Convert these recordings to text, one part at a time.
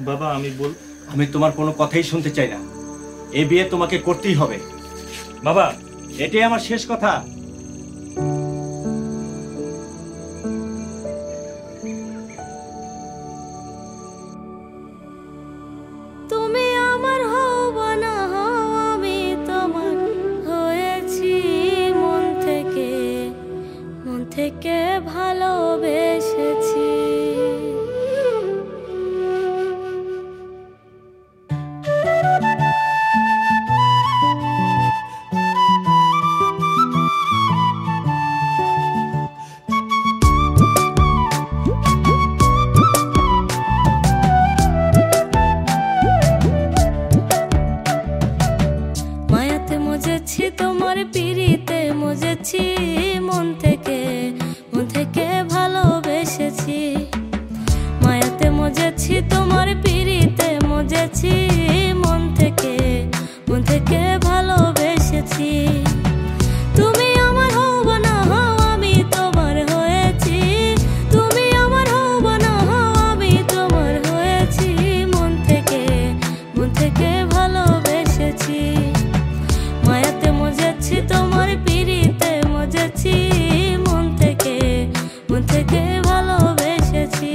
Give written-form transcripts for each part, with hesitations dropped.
বাবা আমি তোমার কোনো কথাই শুনতে চাই না। এই বিয়ে তোমাকে করতেই হবে বাবা, এটাই আমার শেষ কথা। তুমি আমার হও না হও, আমি তোমার হয়েছি মন থেকে ভালোবেসেছি। মায়াতে মজেছি তোমার পিড়িতে মজেছি মন থেকে ভালোবেসেছি। মায়াতে মজেছি তোমার পিড়িতে মজেছি মন থেকে ভালোবেসেছি। তুমি আমার হও না হও, আমি তোমার হয়েছি। তুমি আমার হও না হও, আমি তোমার হয়েছি মন থেকে ভালোবেসেছি। মায়াতে মজেছি তোমার পিড়িতে মজেছি মন থেকে ভালোবেসেছি।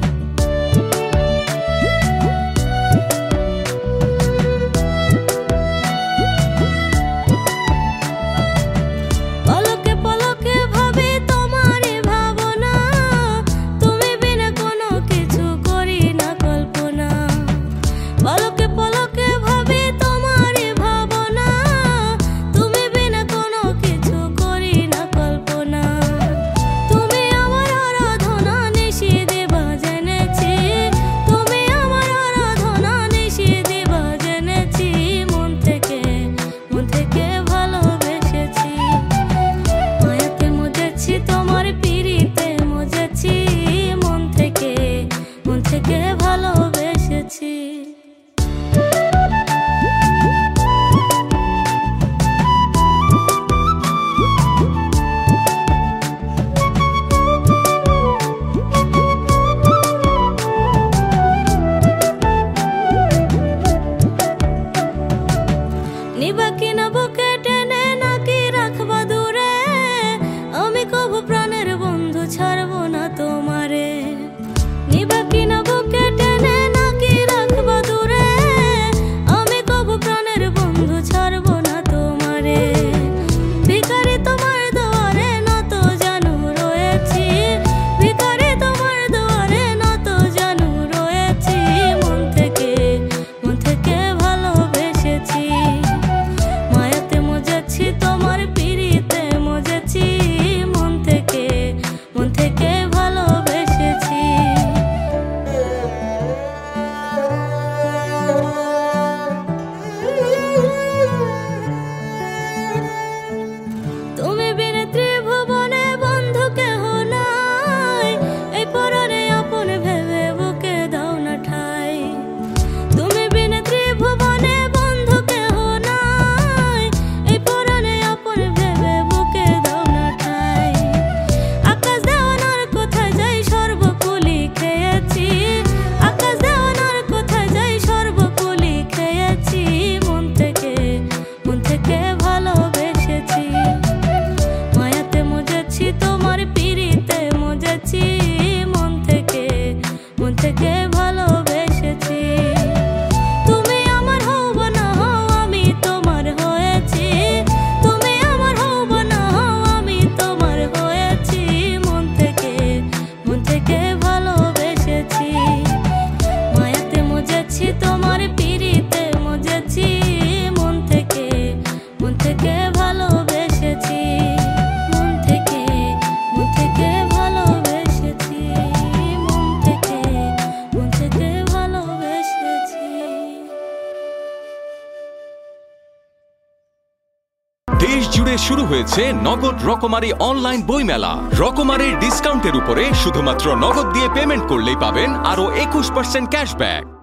পলকে পলকে ভাবি তোমারই ভাবনা, তুমি বিনা কোনো কিছু করি না কল্পনা। পলকে পলকে ভাবি তোমারই ভাবনা, তুমি বিনা কোনো কিছু করি না কল্পনা। তুমি আমার আরাধনা নিশি দিবা জেনেছি, তুমি আমার আরাধনা নিশি দিবা জেনেছি। মন থেকে ভালোবেসেছি। মায়াতে মজেছি তোমার পিড়িতে মজেছি মন থেকে ভালোবেসেছি। নিবা কিনা বুকে টেনে নাকি রাখবা দূরে, আমি কবু প্রাণের বন্ধু ছাড়বো না তোমারে। নিবা কিনা বুকে টেনে নাকি রাখবা দূরে, আমি কবু প্রাণের বন্ধু ছাড়বো না তোমারে। ভিখারি তোমার দুয়ারে নত জানু রয়েছি, ভিখারি তোমার দুয়ারে নত জানু রয়েছি। মন থেকে ভালোবেসেছি। মায়াতে মজেছি তোমার পিড়িতে মজেছি মন থেকে ভালোবেসেছি। তুমি বিনে ত্রিভুবনে বন্ধু কেহ নাই, এই পরাণে আপন ভেবে বুকে দাও না ঠাই। তুমি বিনে ত্রিভুবনে বন্ধু কেহ নাই, এই পরাণে আপন ভেবে বুকে দাও না ঠাই। আকাশ দেওয়ানার কোথায় যাই সর্বকুলি খেয়েছি, আকাশ দেওয়ানার কোথায় যাই সর্বকুলি খেয়েছি। মন থেকে ভালোবেসেছি। মায়াতে মজেছি তোমার পিড়িতে মজেছি মন থেকে ভালোবেসেছি। তুমি আমার হও না হও, আমি তোমার হয়েছি। তুমি আমার হও না হও, আমি তোমার হয়েছি মন থেকে ভালোবেসেছি। মায়াতে মজেছি তোমার পিড়িতে মজেছি মন থেকে ভালোবেসেছি। মন থেকে ভালোবেসেছি। মন থেকে ভালোবেসেছি। দেশ জুড়ে শুরু হয়েছে নগদ রকমারি অনলাইন বইমেলা। রকমারির ডিসকাউন্টের উপরে শুধুমাত্র নগদ দিয়ে পেমেন্ট করলেই পাবেন আরো 21% ক্যাশব্যাক।